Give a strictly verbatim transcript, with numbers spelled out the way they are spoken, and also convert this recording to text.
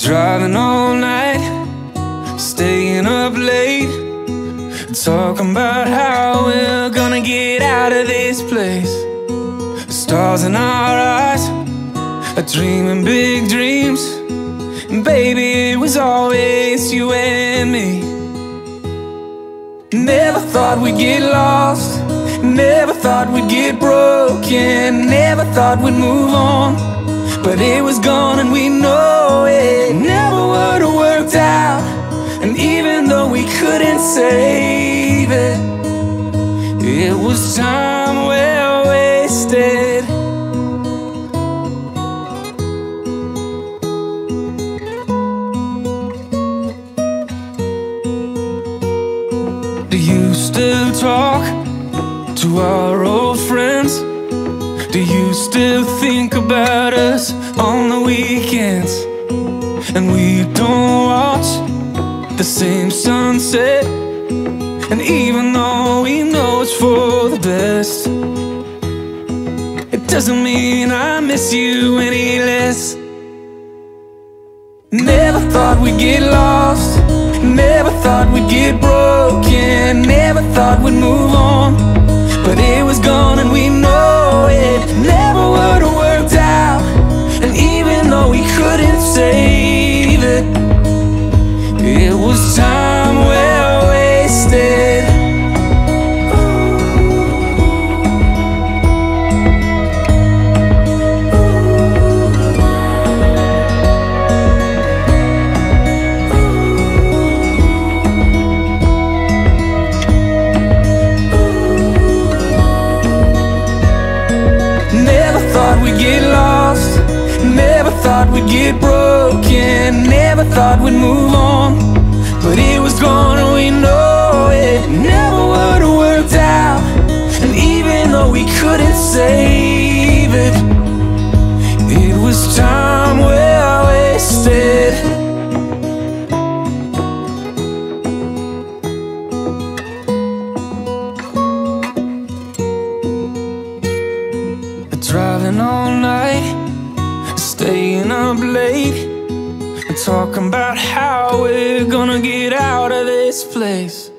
Driving all night, staying up late, talking about how we're gonna get out of this place. The stars in our eyes are dreaming big dreams, and baby, it was always you and me. Never thought we'd get lost, never thought we'd get broken, never thought we'd move on, but it was gone and we know it never would have worked out. And even though we couldn't save it, it was time well wasted. Do you still talk to our old friends? Do you still think about us on the weekends? And we don't watch the same sunset, and even though we know it's for the best, it doesn't mean I miss you any less. Never thought we'd get lost, never thought we'd get broken, never thought we'd move on, but it was gone and we know it never would have worked out. And even though we couldn't save it, it was time well wasted. Never thought we'd get lost, never thought we'd get broken, never thought we'd move on, but it was gone and we know it never would have worked out. And even though we couldn't save it, it was time well wasted. Driving all night, staying up late, and talking about how we're gonna get out of this place.